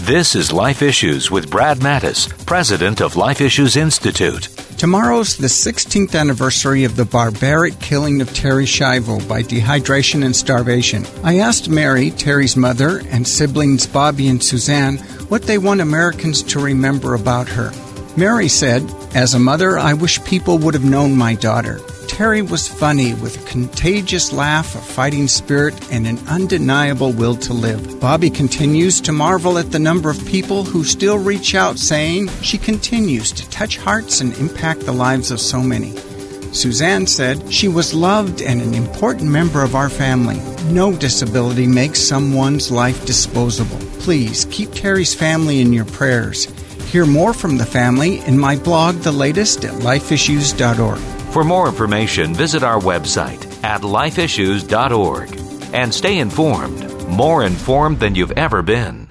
This is Life Issues with Brad Mattis, president of Life Issues Institute. Tomorrow's the 16th anniversary of the barbaric killing of Terri Schiavo by dehydration and starvation. I asked Mary, Terry's mother, and siblings Bobby and Suzanne what they want Americans to remember about her. Mary said, "As a mother, I wish people would have known my daughter. Terri was funny with a contagious laugh, a fighting spirit, and an undeniable will to live." Bobby continues to marvel at the number of people who still reach out, saying she continues to touch hearts and impact the lives of so many. Suzanne said, "She was loved and an important member of our family. No disability makes someone's life disposable. Please keep Terri's family in your prayers." Hear more from the family in my blog, The Latest, at lifeissues.org. For more information, visit our website at lifeissues.org and stay informed, more informed than you've ever been.